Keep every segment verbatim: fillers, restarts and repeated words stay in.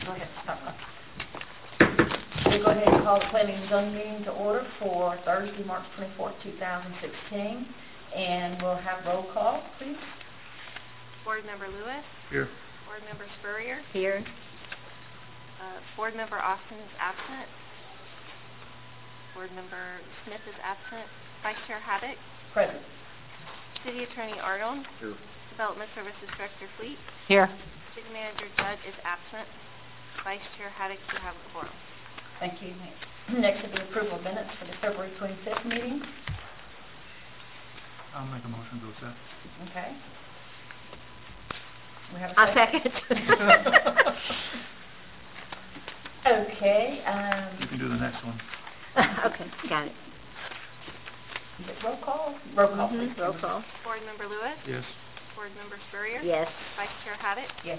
go ahead. Stop. We'll go ahead and call the planning and zoning meeting to order for Thursday, March twenty-fourth, two thousand sixteen. And we'll have roll call, please. Board Member Lewis. Here. Board Member Spurrier. Here. Uh, Board Member Austin is absent. Board Member Smith is absent. Vice Chair Haddock. Present. City Attorney Arnold. Here. Development Services Director Fleet. Here. City Manager Judd is absent. Vice Chair Haddock, you have a quorum. Thank you. Next is the approval of minutes for the February twenty-fifth meeting. I'll make a motion to accept. Okay. We have a I'll second. second. Okay. Um, You can do the next one. Okay, got it. is it roll call? Roll call, Mhm, please. roll call. Board Member Lewis. Yes. Board Member Spurrier. Yes. Vice Chair Haddock. Yes.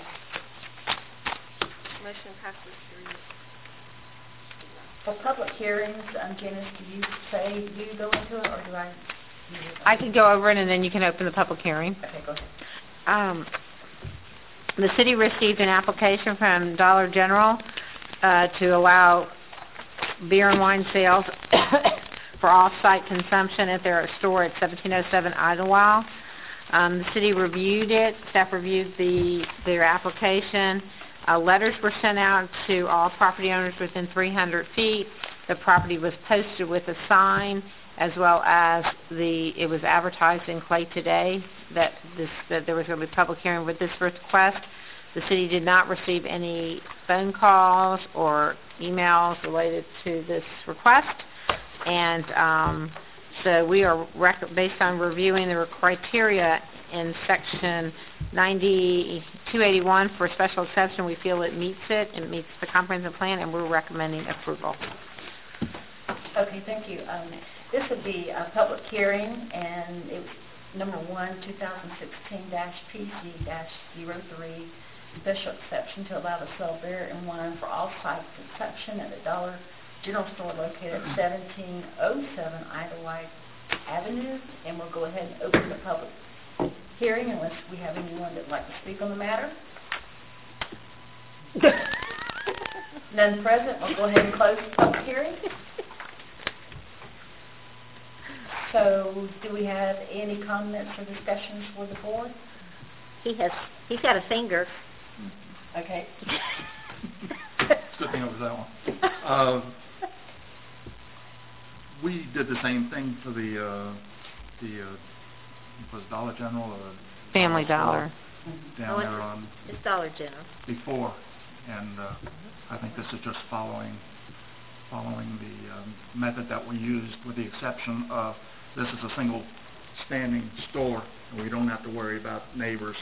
Motion passes three. For public hearings, um, Janice, do you say, do you go into it, or do I? I could go over it, and then you can open the public hearing. Okay, go ahead. Um, the city received an application from Dollar General uh, to allow beer and wine sales for off-site consumption at their store at seventeen oh seven Idlewild. Um, the city reviewed it. Staff reviewed the their application. Uh, letters were sent out to all property owners within three hundred feet. The property was posted with a sign, as well as the it was advertised in Clay Today that this that there was going to be a public hearing with this request. The city did not receive any phone calls or emails related to this request, and um, so we are rec- based on reviewing the criteria in section ninety-two eighty-one for special exception. We feel it meets it, it meets the comprehensive plan, and we're recommending approval. Okay, thank you. Um, this would be a public hearing, and it's number one, two thousand sixteen P C zero three, special exception to allow the sale of beer and wine for off-site consumption at the Dollar General Store located at seventeen oh seven Idlewild Avenue. And we'll go ahead and open the public hearing unless we have anyone that would like to speak on the matter. None present. We'll go ahead and close the public hearing. So, do we have any comments or discussions for the board? He has, he's got a finger. Okay. It's a good thing it was that one. Uh, we did the same thing for the, uh, the, uh, was Dollar General or? Family Dollar. Down Oh, it's- there on, It's Dollar General. before, and uh, I think this is just following, following the um, method that we used, with the exception of this is a single standing store, and we don't have to worry about neighbors.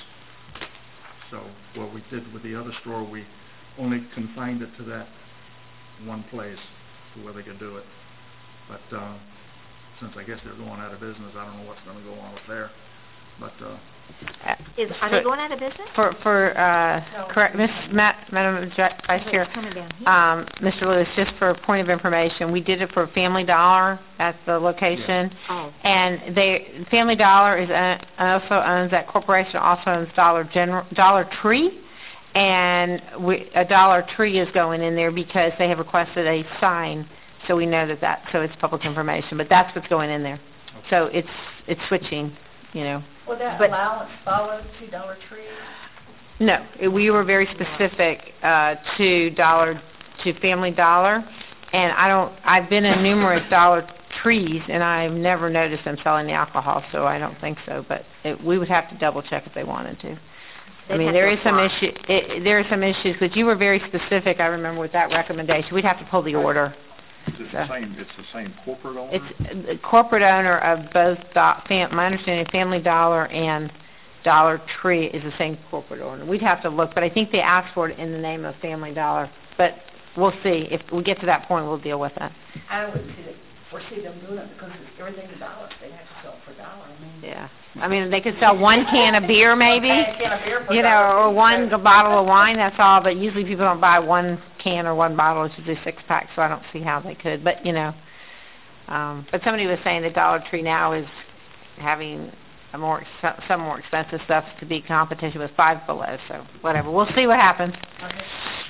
So what we did with the other store, we only confined it to that one place, to where they could do it. But uh, since I guess they're going out of business, I don't know what's going to go on with there. But uh, Is, are they going out of business? For, for uh, correct, Miss Ma- Madam Vice Oh, Chair, it's coming down here. um, Mister Lewis, just for a point of information, we did it for Family Dollar at the location, Oh. and they Family Dollar is uh, also owns that corporation, also owns Dollar General, Dollar Tree, and we, a Dollar Tree is going in there because they have requested a sign, so we know that that so it's public information, but that's what's going in there. So it's it's switching, you know. Will that But- allowance follow to Dollar Tree? No, it- we were very specific uh, to Dollar, to Family Dollar, and I don't. I've been in numerous Dollar Trees, and I've never noticed them selling the alcohol, so I don't think so. But it, we would have to double check if they wanted to. I They'd mean, have there to is some apply. issue. It, there are some issues, but you were very specific. I remember with that recommendation, we'd have to pull the order. It's the same, it's the same corporate owner? It's the corporate owner of both. Do- fam- my understanding, Family Dollar and Dollar Tree is the same corporate owner. We'd have to look, but I think they asked for it in the name of Family Dollar. But we'll see. If we get to that point, we'll deal with it. I would see that, foresee them doing it because it's everything's a dollar. They have to sell it for a dollar. I mean, Yeah. I mean, they could sell one can of beer, maybe, a can of beer for a you know, dollar. or one g- bottle of wine. That's all. But usually people don't buy one can or one bottle. It's usually six packs, so I don't see how they could. But you know, um, but somebody was saying that Dollar Tree now is having a more ex- some more expensive stuff to be competition with Five Below. So whatever. We'll see what happens. Okay.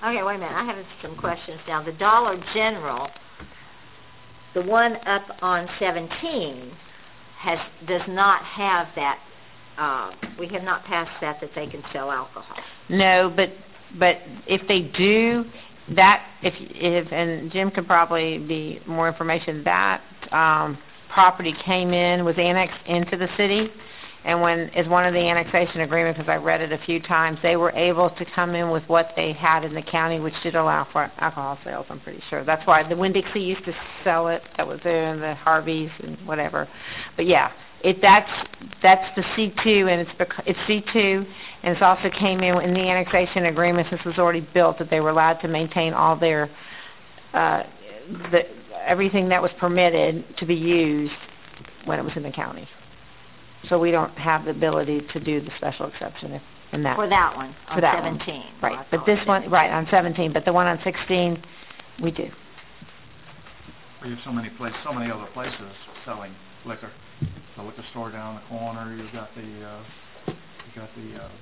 Okay, wait a minute, I have some questions now. The Dollar General, the one up on seventeen, has, does not have that, uh, we have not passed that, that they can sell alcohol. No, but, but if they do, that, if, if, and Jim could probably be more information, that, um, property came in, was annexed into the city, and when, as one of the annexation agreements, because I read it a few times, they were able to come in with what they had in the county, which did allow for alcohol sales, I'm pretty sure. That's why the Winn-Dixie used to sell it, that was there, and the Harveys and whatever. But yeah, it, that's, that's the C two, and it's, bec- it's C two, and it also came in in the annexation agreement, since it was already built, that they were allowed to maintain all their, uh, the, everything that was permitted to be used when it was in the county. So we don't have the ability to do the special exception if, in that. For that one, For on that one. seventeen. Right, Oh, I but thought this it one, was right, on seventeen, but the one on sixteen, we do. We have so many places, so many other places selling liquor. The liquor store down the corner, you've got the, uh, you've got the, uh,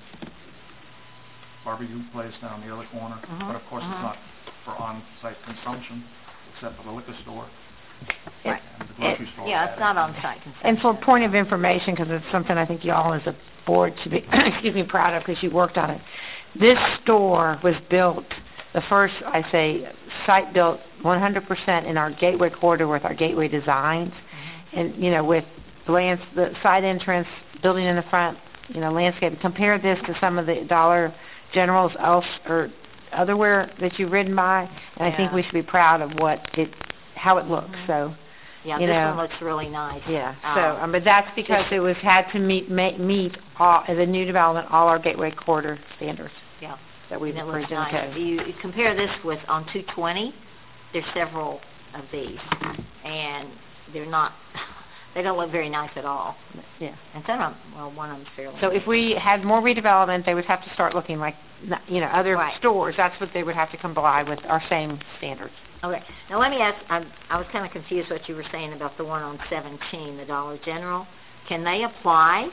barbecue place down the other corner. Mhm, But of course, mhm. it's not for on-site consumption, except for the liquor store Right. and the grocery store. Yeah, it's not on-site consumption. And for point of information, because it's something I think you all as a board should be, excuse me, proud of because you worked on it. This store was built, the first, I say, site built one hundred percent in our gateway corridor with our gateway designs. Mm-hmm. And, you know, with lands, the side entrance, building in the front, you know, landscape. Compare this to some of the Dollar Generals else or otherwhere that you've ridden by, and I think Yeah. we should be proud of what it, how it looks, Mhm. so. Yeah, you this know. one looks really nice. Yeah, Um, so, um, but that's because just- it was, had to meet, ma- meet all, as a new development, all our gateway corridor standards Yeah. that we've And it looks approved in the nice. code. You, you compare this with, on two twenty, there's several of these, and they're not, they don't look very nice at all. Yeah. And some of them, well, one of them's fairly So nice. if we had more redevelopment, they would have to start looking like, n- you know, other Right. stores, that's what they would have to comply with, our same standards. Okay, now let me ask, I, I was kind of confused what you were saying about the one on seventeen, the Dollar General. Can they apply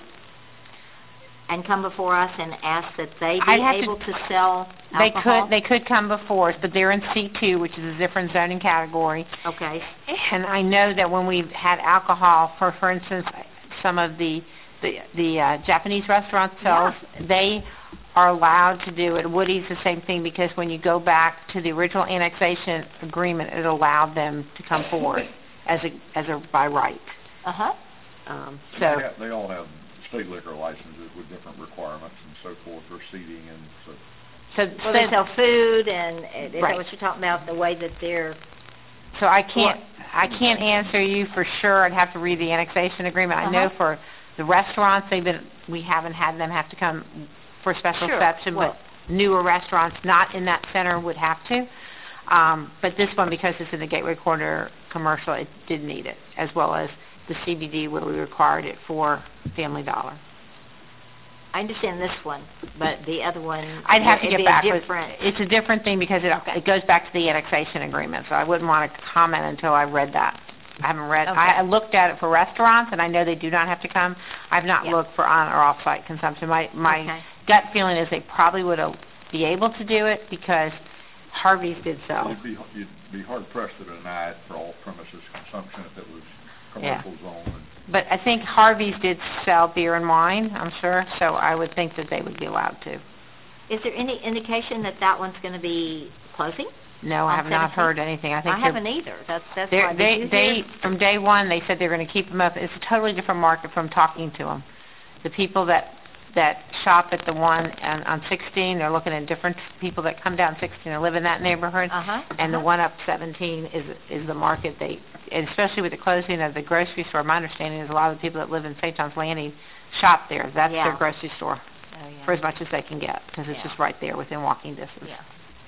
and come before us and ask that they I'd be have to- able to sell They alcohol? could, they could come before us, but they're in C two, which is a different zoning category. Okay, And I know that when we've had alcohol, for for instance, some of the the, the uh, Japanese restaurants sell, they are allowed to do it. Woody's the same thing, because when you go back to the original annexation agreement, it allowed them to come forward as a as a by right. uh-huh. Um, They so have- They all have state liquor licenses with different requirements and so forth, for seating and so. so Well, they so, sell food, and uh, is that Right. what you're talking about, the way that they're, so I can't I can't answer you for sure. I'd have to read the annexation agreement. I know Uh-huh. for the restaurants, they've been we haven't had them have to come for special Sure. exception, Well- but newer restaurants not in that center would have to. Um, but this one, because it's in the Gateway Corridor commercial, it did need it, as well as the C B D where we required it for Family Dollar. I understand this one, but the other one, I'd have to it'd get be a back with, different, it's a different thing because it, it goes back to the annexation agreement, so I wouldn't want to comment until I read that. I haven't read, Okay. I, I looked at it for restaurants, and I know they do not have to come. I've not Yeah. looked for on or off-site consumption. My, my Okay. gut feeling is they probably would be able to do it because Harvey's did sell. You'd be, you'd be hard pressed to deny it for all premises consumption if it was Yeah. commercial zone. and- But I think Harvey's did sell beer and wine, I'm sure, so I would think that they would be allowed to. is there any indication that that one's going to be closing? No, I On have not seventeen? heard anything. I think I they're- haven't either, that's, that's They're, why, they, did you they, hear? from day one, they said they're going to keep them up. It's a totally different market from talking to them. The people that, that shop at the one on, on sixteen, they're looking at different people that come down sixteen and live in that neighborhood. Uh-huh. And the uh-huh. one up seventeen is, is the market they, and especially with the closing of the grocery store, my understanding is a lot of the people that live in Saint John's Landing shop there. That's Yeah. their grocery store, Oh, yeah. for as much as they can get, because it's Yeah. just right there within walking distance. Yeah.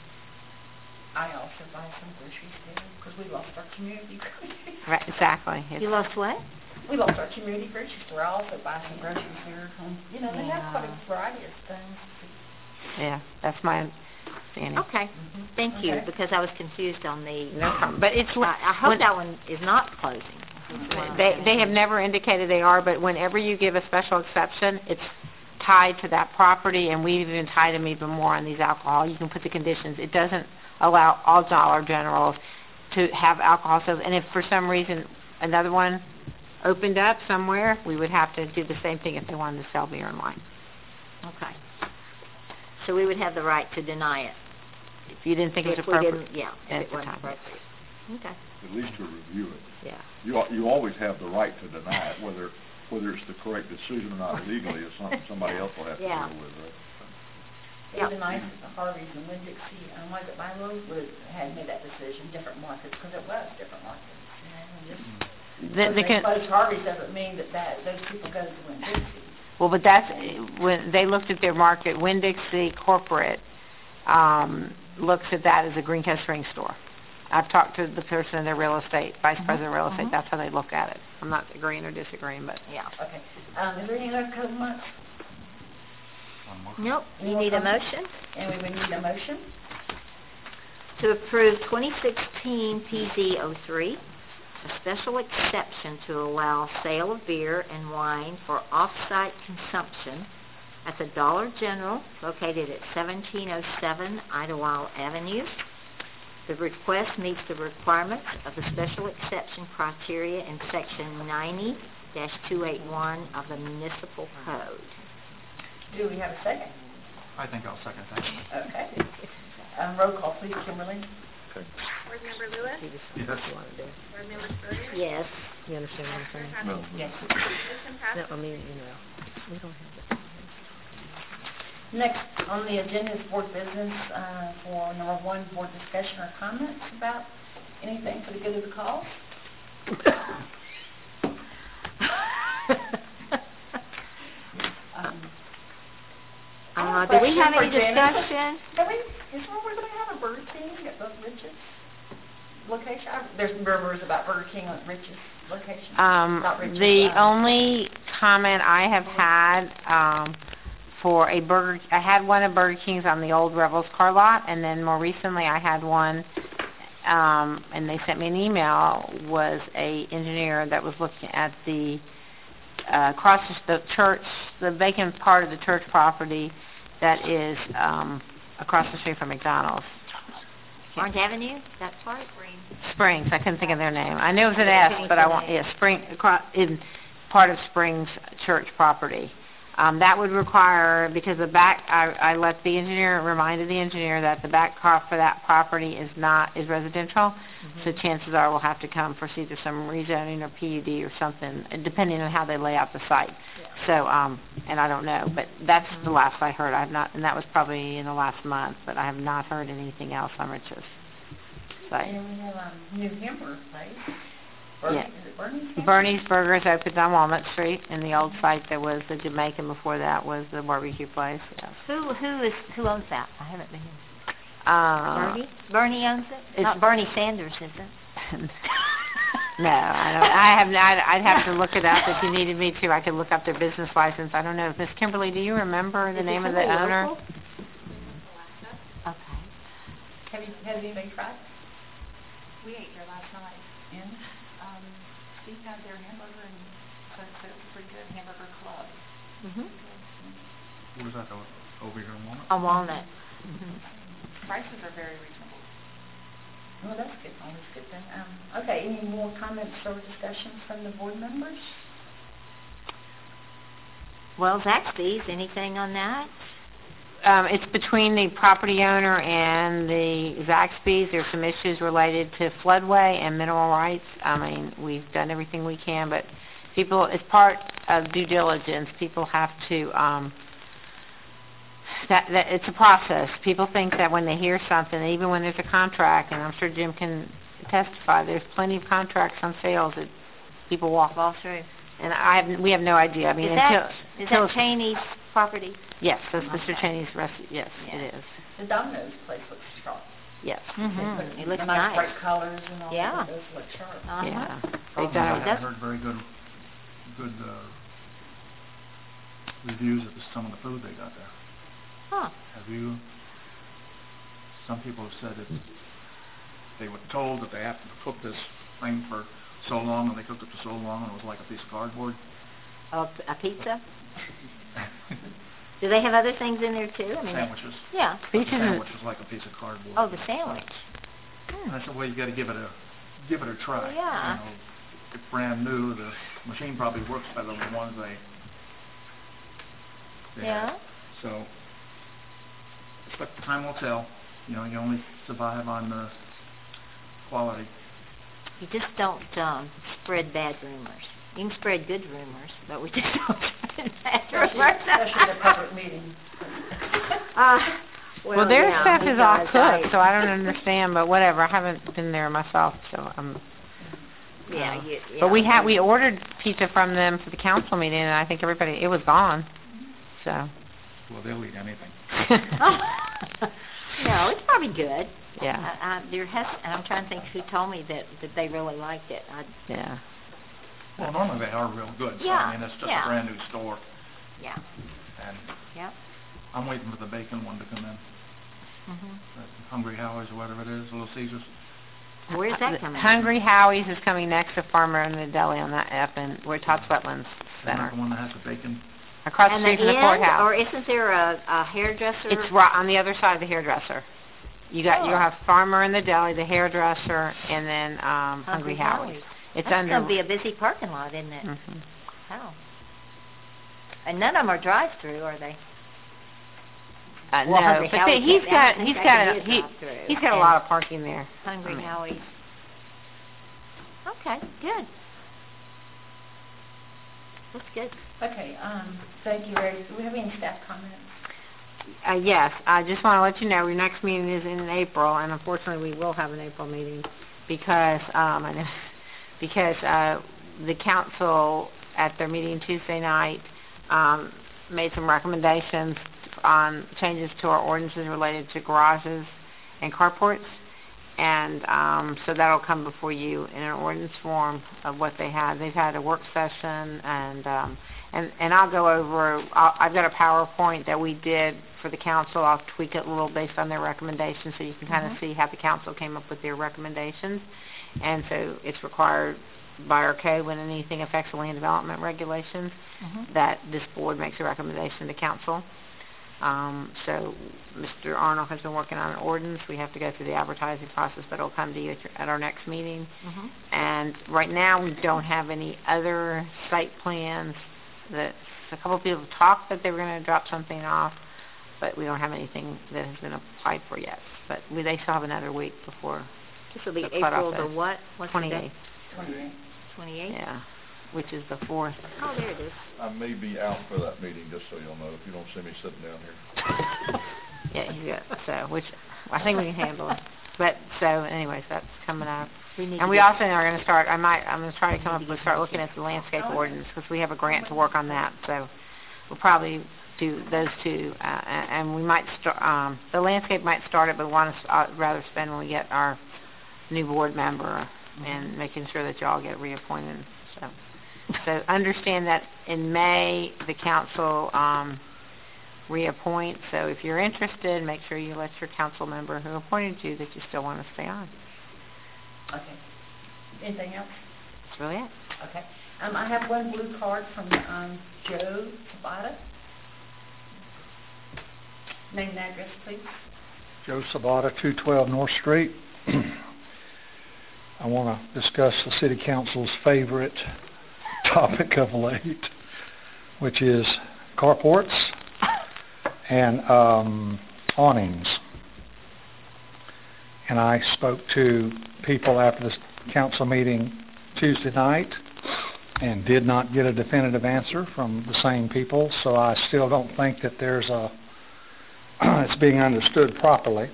I also buy some groceries there, because we lost our community grocery. Right, exactly. It's- You lost what? We lost our community grocery store. I also buy some groceries there. Um, You know, they have quite Yeah. a variety of things. Yeah, that's my understanding. Okay, Mhm. thank you, Okay. because I was confused on the, No problem. But it's, I, I hope when- that one is not closing. That's what I'm They, saying. they have never indicated they are, but whenever you give a special exception, it's tied to that property, and we've even tied them even more on these alcohol. You can put the conditions. It doesn't allow all Dollar Generals to have alcohol sales, and if for some reason another one opened up somewhere, we would have to do the same thing if they wanted to sell beer and wine. Okay. So we would have the right to deny it? If you didn't think it was If we appropriate didn't, yeah, at if it the wasn't time. appropriate. Okay, At least to review it. yeah. You, al- you always have the right to deny it, whether, whether it's the correct decision or not legally is something somebody else will have to Yeah. deal with, right? It would be nice if the Harveys and Winn-Dixie, um, was it Milo, would, had made that decision, different markets, because it was different markets, you know, and just, The, because the they con- closed Harveys doesn't mean that that, those people go to Winn-Dixie. well, but that's, when they looked at their market, Winn-Dixie corporate um, looks at that as a Greencrest Spring store. I've talked to the person in their real estate, vice Mhm, president of real estate, mhm. that's how they look at it. I'm not agreeing or disagreeing, but Yeah. Okay, um, is there any other comments? One more. Nope, Any you more need a comments? motion And we would need a motion? to approve twenty sixteen P Z oh three, a special exception to allow sale of beer and wine for off-site consumption at the Dollar General located at seventeen oh seven Idlewild Avenue. The request meets the requirements of the special exception criteria in section ninety dash two eighty-one of the municipal code. Do we have a second? I think I'll second that. Okay. Um, roll call, please, Kimberly. Okay. Board Member Lewis? Yes. Board Member Spurrier? Yes. you understand what I'm saying? No. Yes. Motion passes. I mean, you know, we don't have Next on the agenda is board business, uh, for number one, board discussion or comments about anything for the good of the cause. Um, Uh, do we have any question for Janice. discussion? Have we, is where we're gonna have a Burger King at the Rich's location? I- There's rumors about Burger King at Rich's location. Um, Not Rich's, the um, only comment I have had, um, for a Burger, I had one of Burger King's on the old Rebels car lot, and then more recently I had one, um, and they sent me an email, was a engineer that was looking at the, uh, across the church, the vacant part of the church property that is, um, across the street from McDonald's. Orange Avenue, that's right? Springs, I couldn't think of their name. I knew it was an Yeah, S, Phoenix but I and want, A. yeah, Spring, across, in part of Springs Church property. Um, that would require, because the back, I, I let the engineer, reminded the engineer that the back car for that property is not, is residential, so chances are we'll have to come for either some rezoning or P U D or something, depending on how they lay out the site. So, um, and I don't know, but that's the last I heard. I have not, and that was probably in the last month, but I have not heard anything else on Rich's site. And we have, um, new hamburger place. Bernie, Yeah. is it Bernie's? Hamburger? Bernie's Burgers opened on Walnut Street, and the old site that was the Jamaican before that was the barbecue place, yes. Who, who is, who owns that? I haven't been in. Uh, Bernie? Bernie owns it? it's- Not Bernie Sanders, is it? No, I don't, I have not, I'd have to look it up. If you needed me to, I could look up their business license. I don't know. Miss Kimberly, do you remember the Is it name of the somebody owner? local? Okay. Have you, has anybody tried? We ate there last night. And, Um, Steve had their hamburger and said that it was pretty good, Hamburger Club. Mhm. Where's that, o- over here in Walnut? On Walnut. Prices are very reasonable. well, that's good, always good then. Um, okay, any more comments or discussions from the board members? Well, Zaxby's, anything on that? Um, it's between the property owner and the Zaxby's. There's some issues related to floodway and mineral rights. I mean, we've done everything we can, but people, as part of due diligence, people have to, um, that, that, it's a process. People think that when they hear something, even when there's a contract, and I'm sure Jim can testify, there's plenty of contracts on sales that people walk off through. And I have, we have no idea. I mean, Is until, that, is until that Cheney's property? yes, that's Mister Cheney's recipe. Yes, Yeah. it is. The Domino's place looks sharp. Yes. Mhm. They put It looks the nice. bright colors and all Yeah. that, those look sharp. Uh-huh. Yeah. Problem They've is, done I it. haven't That's- heard very good, good, uh, reviews of the- some of the food they got there. Huh. Have you, some people have said that they were told that they have to cook this thing for so long, and they cooked it for so long, and it was like a piece of cardboard. A, a pizza? Do they have other things in there too? I mean, Sandwiches. yeah. The Peaches and- sandwich is like a piece of cardboard. Oh, the sandwich. And Hmm. I said, well, you gotta give it a, give it a try. Yeah. You know, it's brand new, the machine probably works better than the ones they, they Yeah. had. So, but time will tell. You know, you only survive on the quality. You just don't um, spread bad rumors. You can spread good rumors, but we just don't spread bad Especially, rumors. especially at a public meeting. uh, well, Well, their yeah, stuff is all because cooked, I- so I don't understand, but whatever. I haven't been there myself, so I'm... Yeah, uh, you, But we yeah. had, we ordered pizza from them for the council meeting, and I think everybody, it was gone, so... Well, they'll eat anything. No, it's probably good. Yeah, I, I, there has, and I'm trying to think who told me that, that they really liked it. I, yeah. Well, normally they are real good, so Yeah, I mean, it's just yeah. a brand new store, yeah, and yeah. I'm waiting for the bacon one to come in. Mhm. That Hungry Howie's or whatever it is, Little Caesars. Where's that coming? Hungry Howie's is coming next to Farmer and the Deli on that up in, where Tots Wetlands Isn't that Center. the one that has the bacon? Across the And street the from the end, courthouse. or isn't there a, a hairdresser? It's right on the other side of the hairdresser. You got, Oh. you'll have Farmer and the Deli, the hairdresser, and then, um, Hungry Howie's. It's That's under... gonna be a busy parking lot, isn't it? Mhm. Wow. And none of them are drive-through, are they? Uh, Well, no, Hungry but Howie they, he's can't- I got, don't think he's that got, can a, be a he, drive-through. he's got a And lot of parking there. Hungry I mean, Howie's. Okay, good. That's good. Okay, um, thank you, Ray. Do we have any staff comments? Uh, yes, I just want to let you know, your next meeting is in April, and unfortunately, we will have an April meeting because, um, I know, because, uh, the council at their meeting Tuesday night, um, made some recommendations on changes to our ordinances related to garages and carports. And, um, so that'll come before you in an ordinance form of what they had. They've had a work session, and, um, and, and I'll go over, I'll, I've got a PowerPoint that we did for the council. I'll tweak it a little based on their recommendations so you can kind of Mhm. see how the council came up with their recommendations. And so it's required by our code when anything affects the land development regulations Mhm. that this board makes a recommendation to council. Um, so Mister Arnold has been working on an ordinance. We have to go through the advertising process, but it'll come to you at, your, at our next meeting. Mhm. And right now, we don't have any other site plans. That a couple of people talked that they were going to drop something off, but we don't have anything that has been applied for yet. But we, they still have another week before This will be The cutoff April the is what? What's the date? twenty-eighth. Twenty-eight. Twenty-eighth? Yeah, which is the fourth. Oh, there it is. I may be out for that meeting, just so you'll know, if you don't see me sitting down here. Yeah, he's got, so, which, I think we can handle it. But, so, anyways, that's coming up. We need And to we get- also are gonna start, I might, I'm gonna try to come up with, start looking at the landscape ordinance, because we have a grant to work on that, so we'll probably do those two, uh, a- and we might start, um, the landscape might start it, but want to, uh, rather spend when we get our new board member and making sure that y'all get reappointed, so. So understand that in May, the council, um, reappoint, so if you're interested, make sure you let your council member who appointed you that you still want to stay on. Okay. Anything else? That's really it. Okay. Um, I have one blue card from, um, Joe Tabata. Name and address, please. Joe Sabata, two twelve North Street. I want to discuss the City Council's favorite topic of late, which is carports and um, awnings. And I spoke to people after this council meeting Tuesday night and did not get a definitive answer from the same people, so I still don't think that there's a it's being understood properly.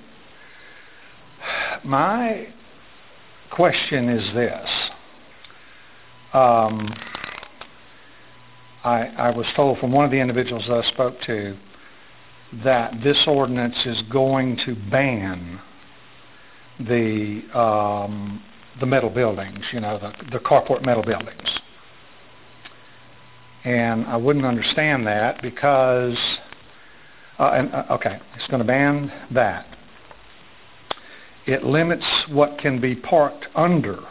My question is this. Um, I, I was told from one of the individuals that I spoke to that this ordinance is going to ban the um, the metal buildings, you know, the, the carport metal buildings. And I wouldn't understand that because Uh, and, uh, okay, it's going to ban that. It limits what can be parked under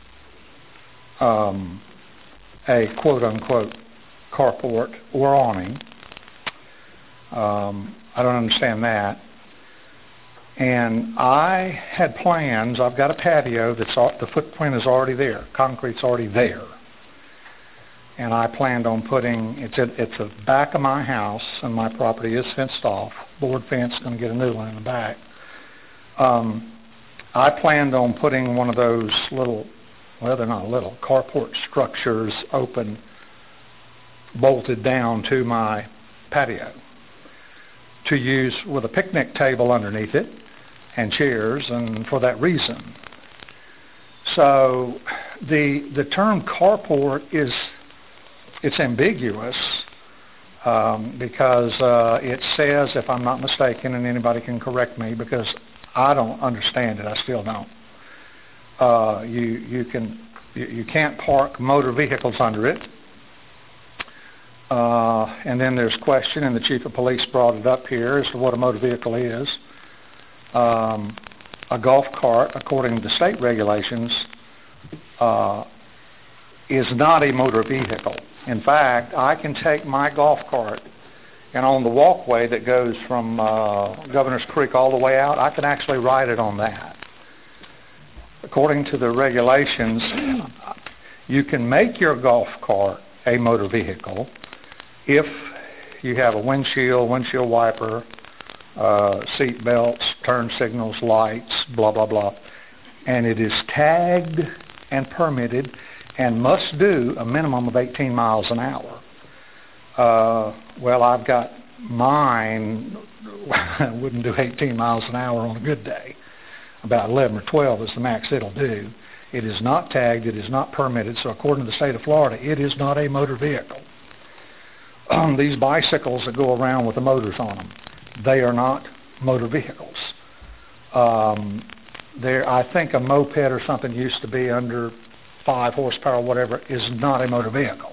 um, a quote-unquote carport or awning. Um, I don't understand that. And I had plans, I've got a patio that's, al- the footprint is already there, concrete's already there. And I planned on putting, it's at, it's the back of my house, and my property is fenced off, board fence, gonna get a new one in the back. Um, I planned on putting one of those little, well, they're not little, carport structures open, bolted down to my patio, to use with a picnic table underneath it and chairs, and for that reason. So the the term carport is, it's ambiguous um, because uh, it says, if I'm not mistaken, and anybody can correct me because I don't understand it, I still don't. Uh, you you can you, you can't park motor vehicles under it. Uh, and then there's question, and the chief of police brought it up here as to what a motor vehicle is. Um, a golf cart, according to state regulations, uh, is not a motor vehicle. In fact, I can take my golf cart, and on the walkway that goes from uh, Governor's Creek all the way out, I can actually ride it on that. According to the regulations, you can make your golf cart a motor vehicle if you have a windshield, windshield wiper, uh, seat belts, turn signals, lights, blah, blah, blah, and it is tagged and permitted and must do a minimum of eighteen miles an hour. Uh, well, I've got mine, wouldn't do eighteen miles an hour on a good day. About eleven or twelve is the max it'll do. It is not tagged, it is not permitted, so according to the state of Florida, it is not a motor vehicle. Um, these bicycles that go around with the motors on them, they are not motor vehicles. Um, there, I think a moped or something used to be under five horsepower, whatever, is not a motor vehicle.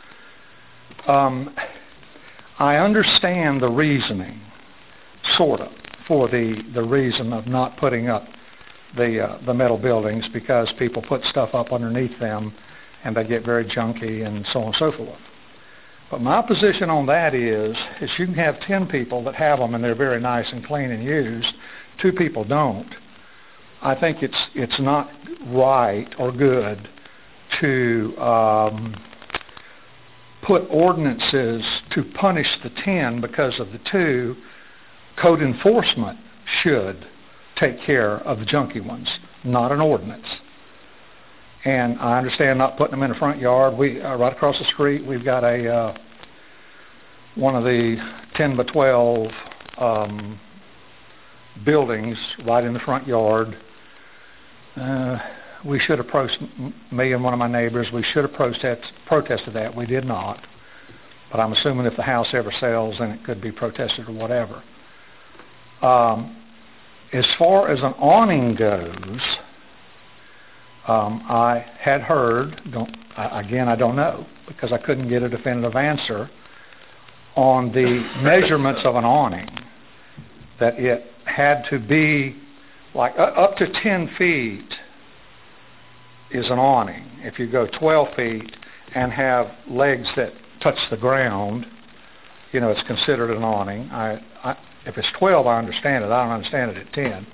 Um, I understand the reasoning, sort of, for the, the reason of not putting up the uh, the metal buildings, because people put stuff up underneath them and they get very junky and so on and so forth. But my position on that is, is you can have ten people that have them and they're very nice and clean and used, two people don't. I think it's it's not right or good to um, put ordinances to punish the ten because of the two. Code enforcement should take care of the junky ones, not an ordinance. And I understand not putting them in the front yard. We uh, right across the street, we've got a uh, one of the ten by twelve um, buildings right in the front yard. Uh, we should have protested, me and one of my neighbors, we should have protest, protested that. We did not. But I'm assuming if the house ever sells, then it could be protested or whatever. Um, as far as an awning goes, um, I had heard, don't, I, again I don't know, because I couldn't get a definitive answer on the measurements of an awning, that it had to be like uh, up to ten feet is an awning. If you go twelve feet and have legs that touch the ground, you know, it's considered an awning. I, I, if it's twelve, I understand it. I don't understand it at ten.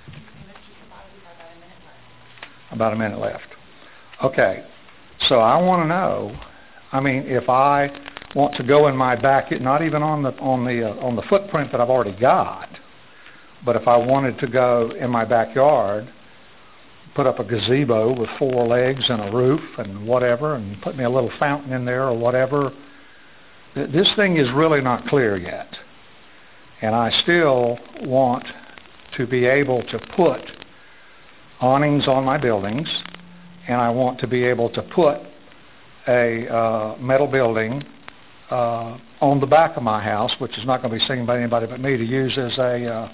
About a minute left. Okay. So I want to know, I mean, if I want to go in my back, not even on the on the uh, on the footprint that I've already got, but if I wanted to go in my backyard, put up a gazebo with four legs and a roof and whatever, and put me a little fountain in there or whatever, th- this thing is really not clear yet. And I still want to be able to put awnings on my buildings, and I want to be able to put a uh, metal building uh, on the back of my house, which is not going to be seen by anybody but me, to use as a uh,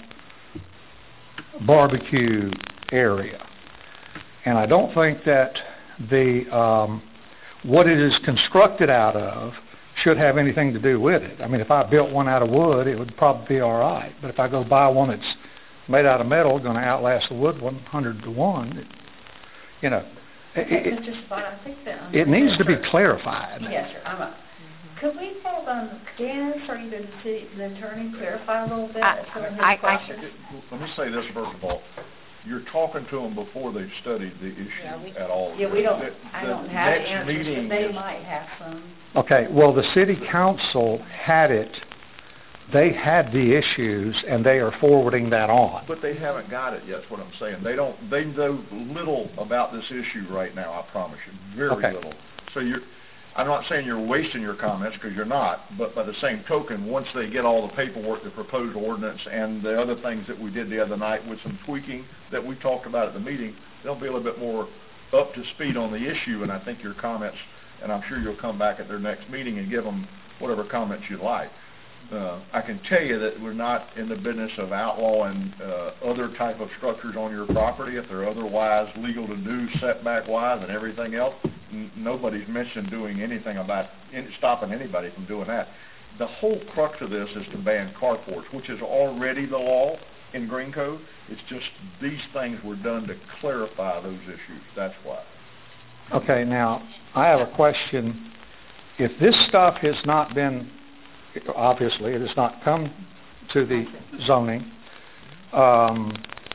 barbecue area. And I don't think that the um, what it is constructed out of should have anything to do with it. I mean, if I built one out of wood, it would probably be all right. But if I go buy one that's made out of metal, going to outlast the wood one hundred to one, it, you know, it, it, Mister Spot, I think that... um, it needs to be sir. clarified. Yes, sir. I'm a, Could we have, um, Dennis or either the city, the attorney clarify a little bit I- some of his I- I- questions? Let me say this first of all. You're talking to them before they've studied the Yeah, we- issue at all. Yeah, we don't, The- I the don't have the next answers, meeting but they is- might have some. Okay, well, the city council had it, they had the issues, and they are forwarding that on. But they haven't got it yet, is what I'm saying. They don't, they know little about this issue right now, I promise you, very Okay. little. So you're, I'm not saying you're wasting your comments, because you're not, but by the same token, once they get all the paperwork, the proposed ordinance, and the other things that we did the other night with some tweaking that we talked about at the meeting, they'll be a little bit more up to speed on the issue, and I think your comments, and I'm sure you'll come back at their next meeting and give them whatever comments you like. Uh, I can tell you that we're not in the business of outlawing uh, other type of structures on your property if they're otherwise legal to do setback-wise and everything else. N- nobody's mentioned doing anything about in, stopping anybody from doing that. The whole crux of this is to ban carports, which is already the law in Green Code. It's just these things were done to clarify those issues. That's why. Okay, now, I have a question. If this stuff has not been, obviously, it has not come to the zoning, um,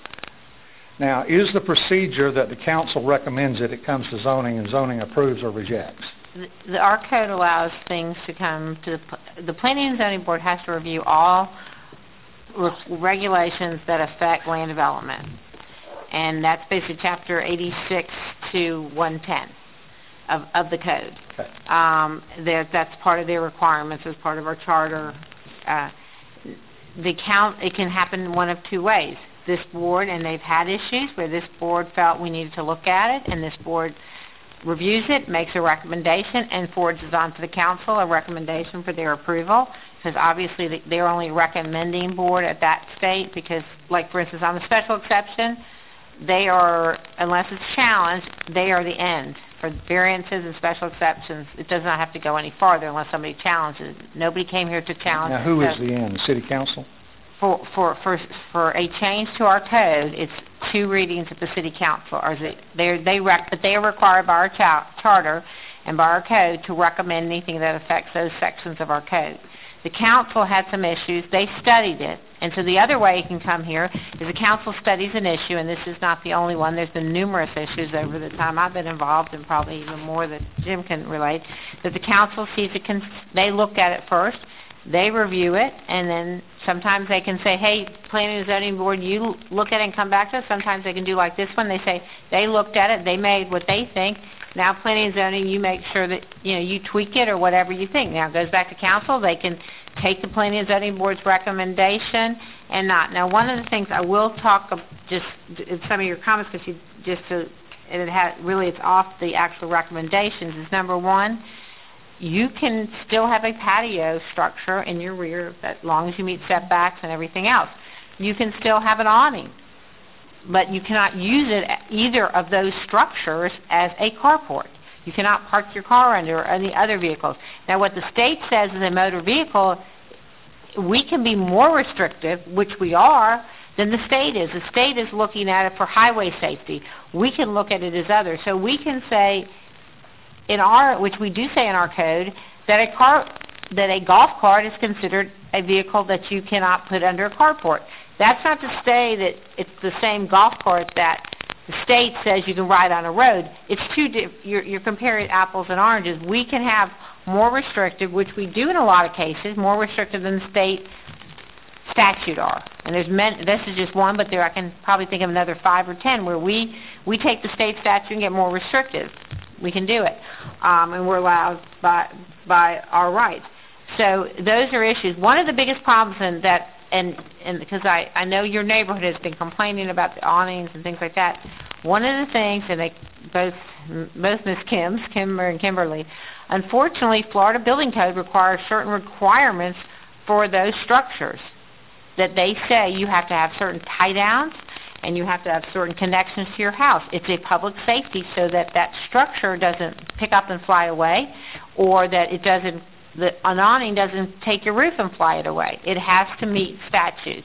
now, is the procedure that the council recommends that it comes to zoning and zoning approves or rejects? The, the, our code allows things to come to the, pl- the Planning and Zoning Board has to review all re- regulations that affect land development. And that's basically chapter eighty-six to one ten of, of the code. Okay. Um, that, that's part of their requirements as part of our charter. Uh, the count, it can happen one of two ways. This board, and they've had issues where this board felt we needed to look at it, and this board reviews it, makes a recommendation, and forwards it on to the council, a recommendation for their approval, because obviously they- they're only recommending board at that state, because, like, for instance, on the special exception, they are, unless it's challenged, they are the end. For variances and special exceptions, it does not have to go any farther unless somebody challenges it. Nobody came here to challenge. Now, who is so- the end, the city council? For, for, for, for a change to our code, it's two readings at the city council, or is it, they're, they rec, but they are required by our cha- charter and by our code to recommend anything that affects those sections of our code. The council had some issues, they studied it, and so the other way it can come here is the council studies an issue, and this is not the only one, there's been numerous issues over the time I've been involved, and probably even more that Jim can relate, that the council sees it, cons- they look at it first, they review it, and then sometimes they can say, hey, Planning and Zoning Board, you look at it and come back to us. Sometimes they can do like this one. They say, they looked at it, they made what they think. Now Planning and Zoning, you make sure that, you know, you tweak it or whatever you think. Now it goes back to council. They can take the Planning and Zoning Board's recommendation and not. Now one of the things I will talk of just in some of your comments, because you just to, and it has, really it's off the actual recommendations, is number one, you can still have a patio structure in your rear as long as you meet setbacks and everything else. You can still have an awning, but you cannot use it, either of those structures, as a carport. You cannot park your car under or any other vehicles. Now what the state says is a motor vehicle, we can be more restrictive, which we are, than the state is. The state is looking at it for highway safety. We can look at it as other. So we can say, in our, which we do say in our code, that a car, that a golf cart is considered a vehicle that you cannot put under a carport. That's not to say that it's the same golf cart that the state says you can ride on a road. It's two, di- you're, you're comparing apples and oranges. We can have more restrictive, which we do in a lot of cases, more restrictive than the state statute are. And there's men, this is just one, but there I can probably think of another five or ten where we, we take the state statute and get more restrictive. We can do it, um, and we're allowed by by our rights. So those are issues. One of the biggest problems in that, and and because I, I know your neighborhood has been complaining about the awnings and things like that. One of the things, and they both both Miss Kim's, Kimber and Kimberly, unfortunately, Florida Building Code requires certain requirements for those structures. That they say you have to have certain tie downs, and you have to have certain connections to your house. It's a public safety so that that structure doesn't pick up and fly away, or that it doesn't, the an awning doesn't take your roof and fly it away. It has to meet statute.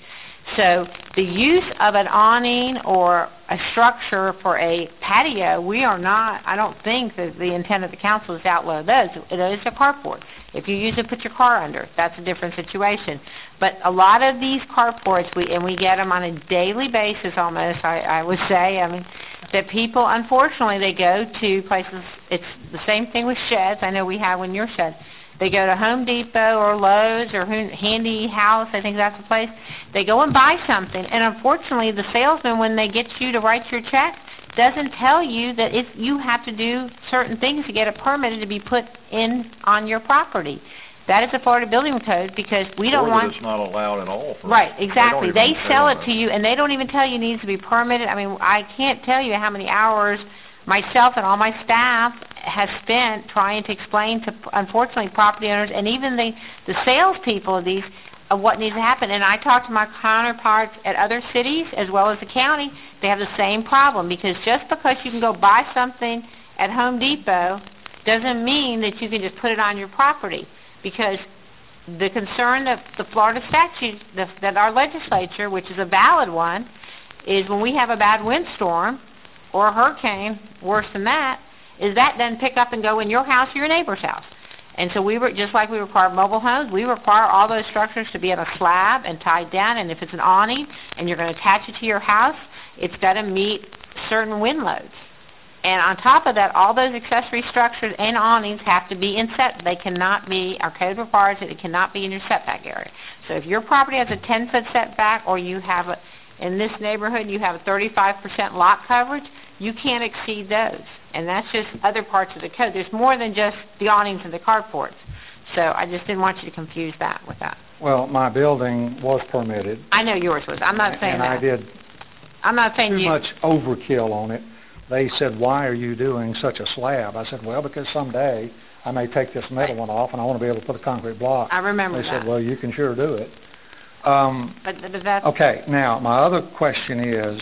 So the use of an awning or a structure for a patio, we are not, I don't think that the intent of the council is to outlaw those. It is a carport. If you use it, put your car under. That's a different situation. But a lot of these carports, we, and we get them on a daily basis almost, I, I would say, I mean, that people, unfortunately, they go to places, it's the same thing with sheds. I know we have one in your shed. They go to Home Depot or Lowe's or Handy House, I think that's the place. They go and buy something, and unfortunately, the salesman, when they get you to write your check, doesn't tell you that if you have to do certain things to get it permitted to be put in on your property. That is a Florida Building Code, because we don't Or want... that it's not allowed at all. For Right, they don't exactly. They even sell say it that. to you, and they don't even tell you it needs to be permitted. I mean, I can't tell you how many hours myself and all my staff has spent trying to explain to, unfortunately, property owners and even the, the salespeople of these, of what needs to happen. And I talk to my counterparts at other cities as well as the county. They have the same problem, because just because you can go buy something at Home Depot doesn't mean that you can just put it on your property, because the concern of the Florida statute, the, that our legislature, which is a valid one, is when we have a bad windstorm or a hurricane, worse than that, is that doesn't pick up and go in your house or your neighbor's house. And so we were, just like we require mobile homes, we require all those structures to be on a slab and tied down, and if it's an awning and you're going to attach it to your house, it's got to meet certain wind loads. And on top of that, all those accessory structures and awnings have to be in set. They cannot be, our code requires that it cannot be in your setback area. So if your property has a ten-foot setback, or you have a, in this neighborhood, you have a thirty-five percent lot coverage, you can't exceed those. And that's just other parts of the code. There's more than just the awnings and the carports. So I just didn't want you to confuse that with that. Well, my building was permitted. I know yours was. I'm not saying and that. I did I'm not saying too you. much overkill on it. They said, why are you doing such a slab? I said, well, because someday I may take this metal one off and I want to be able to put a concrete block. I remember They that. said, well, you can sure do it. Um, But, but that's... okay, now, my other question is,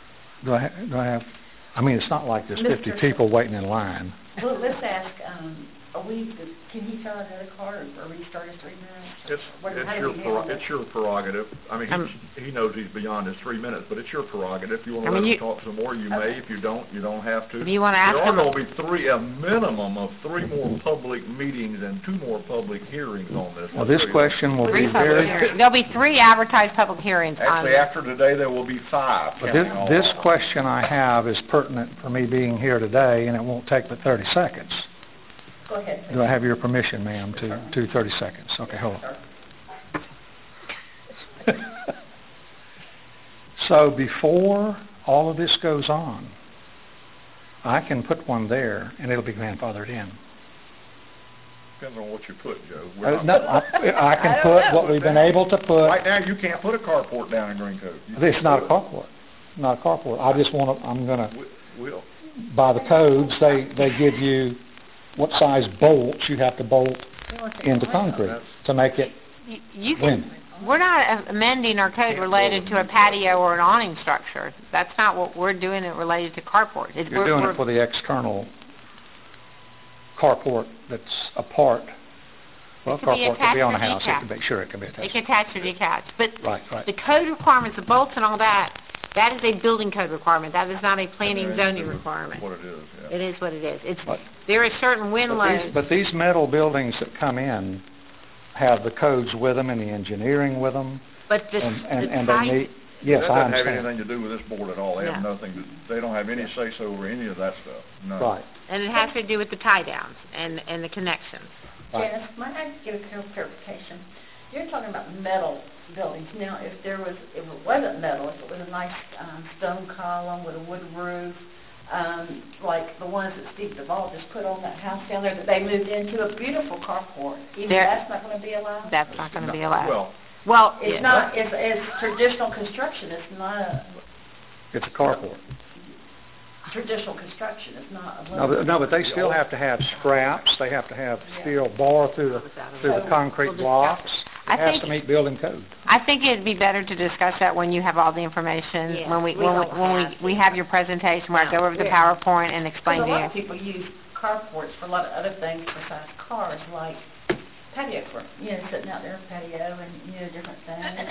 do I, do I have, I mean, it's not like there's fifty Mister people waiting in line. Well, let's ask, um, are we, can he fill out another card or restart his three minutes? It's, What- it's how do your, we handle prero- that? it's your prerogative. I mean, Um, he's, he knows he's beyond his three minutes, but it's your prerogative. If you want I to let mean, him you- talk some more, you may. If you don't, you don't have to. If you want to ask There him... are going to be three, a minimum of three more public meetings and two more public hearings on this. Well, Let's this tell you that. question will Three be public very, hearings. There'll be three advertised public hearings on Actually, after today, there will be five. but this, counting all this of them. question I have is pertinent for me being here today, and it won't take but thirty seconds. Go ahead. Do I have your permission, ma'am, to do thirty seconds? Okay, hold on. So before all of this goes on, I can put one there, and it'll be grandfathered in. Depends on what you put, Joe. We're Uh, not- no, I, I can put what we've been able to put. Right now, you can't put a carport down in Green Cove. You It's can't not a do it. carport, not a carport. I just want to, I'm going to, We- We'll. by the codes, they, they give you what size bolts you have to bolt into concrete to make it You, you win. can, we're not amending our code related to a patio or an awning structure. That's not what we're doing it related to carports. It- You're we're- doing we're- it for the external carport that's apart. Well, It could be carport could attached be on or a house. It detached. could be, sure, it can be It attached. can attach or detach. But Right, right. the code requirements, the bolts and all that, that is a building code requirement. That is not a planning Yeah, zoning it is requirement. What it is, yeah. It is what it is. It's, But- there are certain wind But loads. these, but these metal buildings that come in have the codes with them and the engineering with them, But the, and, and, the and type, they need, yes, That I doesn't have understand. anything to do with this board at all. They have No. nothing, to- they don't have any say-so over any of that stuff, no. Right, and it has to do with the tie downs and, and the connections. right. Janice, might I get a clarification? You're talking about metal buildings. Now, if there was, if it wasn't metal, if it was a nice um, stone column with a wood roof, um, like the ones that Steve Duvall just put on that house down there that they moved into, a beautiful carport, even There- that's not going to be allowed? That's not going to be allowed. Well, Well, It's yeah. not, it's, it's traditional construction, it's not a It's a carport. traditional construction, it's not a... No, but, no, but they still have to have scraps, they have to have steel bar through the, through the concrete We'll discuss blocks. I It has think- to meet building code. I think it'd be better to discuss that when you have all the information, Yes, when we, we when we, don't when have we, we to. have your presentation, where I go over the Yeah. PowerPoint and explain Because to a lot you. of people use carports for a lot of other things besides cars, like patio for, you know, sitting out there patio and, you know, different things. Um,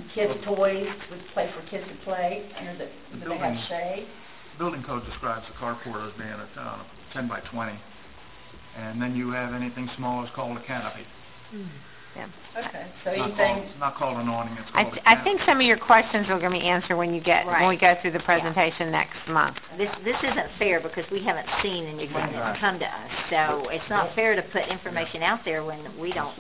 kids' toys, with place for kids to play, under the, The do they have building- shade? Building code describes the carport as being a uh, ten by twenty, and then you have anything small is called a canopy. Yeah. Okay, so It's not anything, called, it's not called an awning, it's I, called th- a I canopy. think some of your questions are going to be answered when you get, when we Right. go through the presentation next month. This, this isn't fair because we haven't seen anything that's Right. come to us, so it's not fair to put information out there when we don't,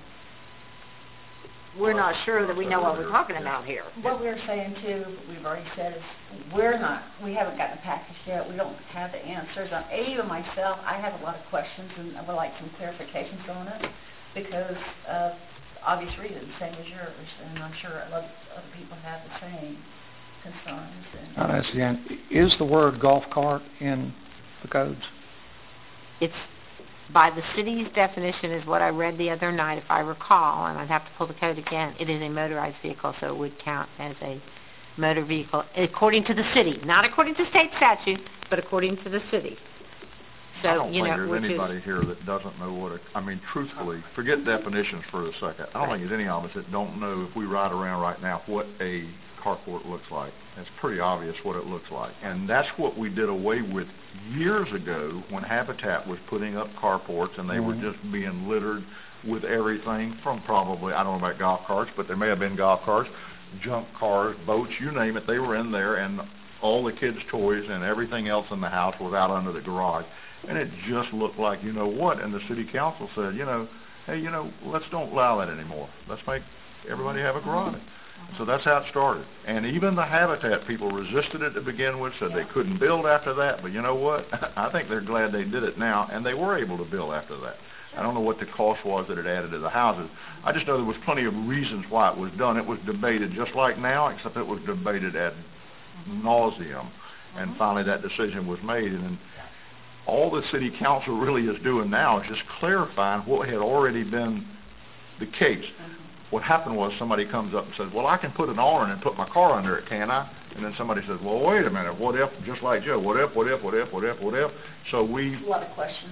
we're not sure that we know what we're talking about here. what we were saying too, we've already said is, we're not, we haven't gotten a package yet, we don't have the answers. Um, Even myself, I have a lot of questions, and I would like some clarifications on it, because of obvious reasons, same as yours, and I'm sure a lot of other people have the same concerns. Now, And that's again, is the word golf cart in the codes? It's, by the city's definition, is what I read the other night, if I recall, and I'd have to pull the code again, it is a motorized vehicle, so it would count as a motor vehicle, according to the city, not according to state statute, but according to the city. So, I don't you think know, there's which is- anybody here that doesn't know what a, I mean, truthfully, forget definitions for a second. I don't think there's any of us that don't know, if we ride around right now, what a carport looks like. It's pretty obvious what it looks like. And that's what we did away with years ago when Habitat was putting up carports, and they were Mhm. just being littered with everything from probably, I don't know about golf carts, but there may have been golf carts, junk cars, boats, you name it, they were in there, and all the kids' toys and everything else in the house was out under the garage. And it just looked like, you know what, and the city council said, you know, hey, you know, let's don't allow that anymore. Let's make everybody have a garage. So that's how it started. And even the Habitat people resisted it to begin with, said they couldn't build after that, but you know what? I think they're glad they did it now, and they were able to build after that. I don't know what the cost was that it added to the houses. I just know there was plenty of reasons why it was done. It was debated just like now, except it was debated ad nauseum, and finally that decision was made. And all the city council really is doing now is just clarifying what had already been the case. What happened was somebody comes up and says, well, I can put an awning and put my car under it, can I? And then somebody says, well, wait a minute, what if, just like Joe, what if, what if, what if, what if, what if? So we, a lot of questions.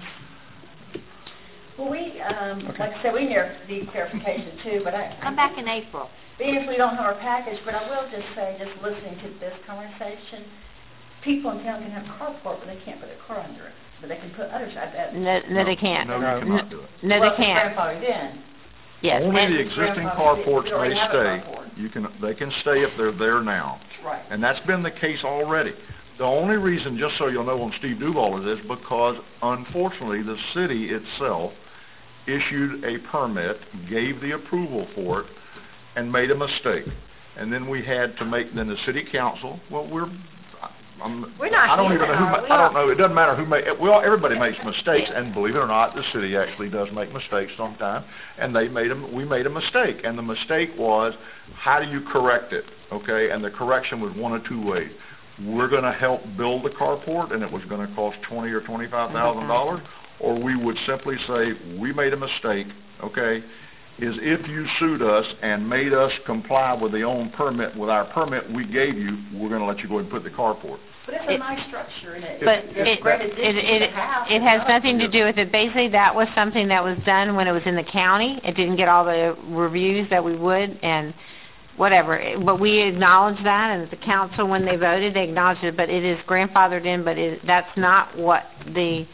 Well, we, um, Okay. like I said, we never need clarification too, but I... Come back in April. Being if we don't have our package, but I will just say, just listening to this conversation, people in town can have a carport, but they can't put a car under it. But they can put others, I bet. No, no, they can't. no, No. you cannot do it. No, Well, they can't. grandfathered in. Yes. Only and- the existing grandfather, carports they already may have a stay. carport. You can, they can stay if they're there now. Right. And that's been the case already. The only reason, just so you'll know on Steve Duval, is this because unfortunately the city itself issued a permit, gave the approval for it, and made a mistake. And then we had to make, then the city council, well, we're, I'm, We're not I don't even human, know who, are we? ma- I don't know, it doesn't matter who made, well, everybody makes mistakes, and believe it or not, the city actually does make mistakes sometimes, and they made a, we made a mistake, and the mistake was, how do you correct it, okay? And the correction was one of two ways. We're gonna help build the carport, and it was gonna cost twenty or twenty-five thousand dollars, or we would simply say, we made a mistake, okay? Is if you sued us and made us comply with the own permit, with our permit we gave you, we're gonna let you go ahead and put the carport. But it's a It- nice structure, and it, But it's it, great it, addition to it, the house. it has nothing to do with it. Basically, that was something that was done when it was in the county. It didn't get all the reviews that we would, and whatever. But we acknowledge that, and the council, when they voted, they acknowledged it, but it is grandfathered in, but it, that's not what the,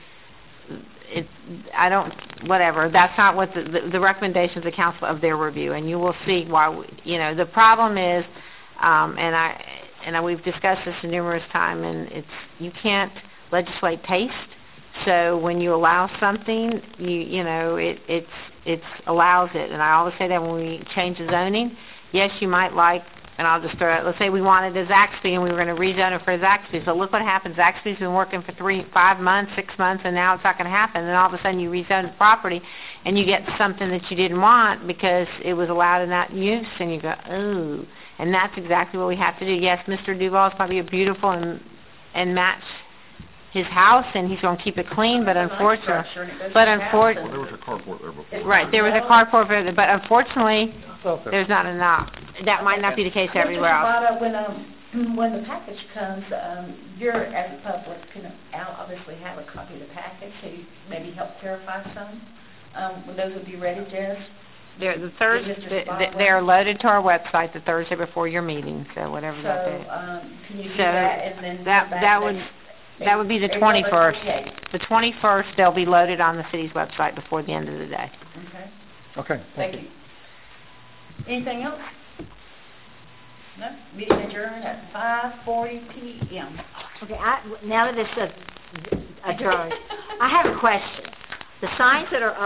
it, I don't, whatever, that's not what the, the, the recommendations of the council of their review, and you will see why, we, you know, the problem is, um, and I, and I, we've discussed this numerous times, and it's, you can't legislate taste, so when you allow something, you, you know, it, it's, it's allows it, and I always say that when we change the zoning, yes, you might like, and I'll just throw it, let's say we wanted a Zaxby and we were going to rezone it for Zaxby. So look what happened. Zaxby's been working for three, five months, six months, and now it's not going to happen. And then all of a sudden you rezone the property and you get something that you didn't want because it was allowed in that use, and you go, ooh. And that's exactly what we have to do. Yes, Mister Duval is probably a beautiful and, and match his house, and he's going to keep it clean, but It's a nice unfortunately, structure, and it goes but with the house, unfor- Well, there was a carport there before. right, there was a carport, but- but unfortunately, there's not enough. That might not be the case everywhere else. Mister Shabata, when, um, when the package comes, um, you're, as a public, can Al obviously have a copy of the package, so you maybe help clarify some. Um, when those would be ready, Jess? They're the Thursday, Mister th- Bob th- they're Wayne? loaded to our website the Thursday before your meeting, so whatever that So, day. um, can you do So, that and then that- come back that would- next- that would be the April twenty-first. twenty-eighth? The twenty-first, they'll be loaded on the city's website before the end of the day. Okay, Okay, thank you. Anything else? No? Meeting adjourned at five forty P M Okay, I, now that it's uh, adjourned, I have a question. The signs that are